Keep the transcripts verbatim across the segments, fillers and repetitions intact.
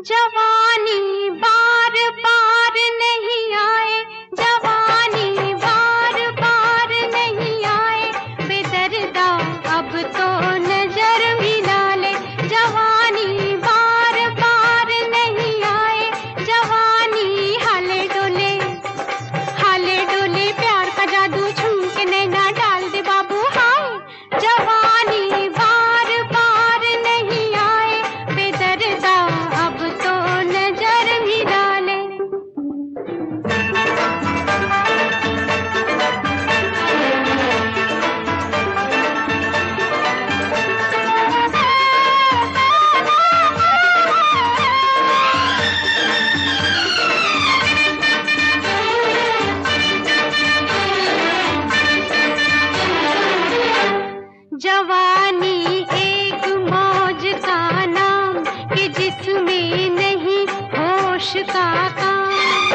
जवानी बार बार नहीं आए, जवानी बार बार नहीं आए, बेदर्दा अब तो नजर मिला ले। जवानी बार बार नहीं आए, जवानी हाले डोले हाले डोले, प्यार का जादू छू के नैना डाल दे बाबू हाय। जवानी बार बार नहीं आए, बेदर्दा अब तो नजर भी डाले। जवानी एक मौज का नाम कि जिसमें नहीं होश का काम।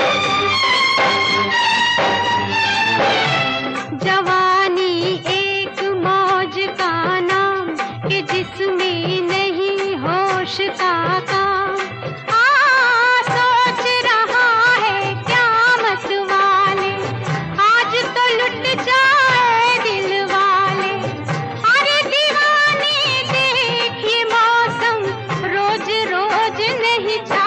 जवानी एक मौज का नाम कि जिसमें नहीं होश का काम। आ सोच रहा है क्या मत वाले, आज तो लुट जाए दिल वाले। अरे दीवाने देखिए मौसम रोज रोज नहीं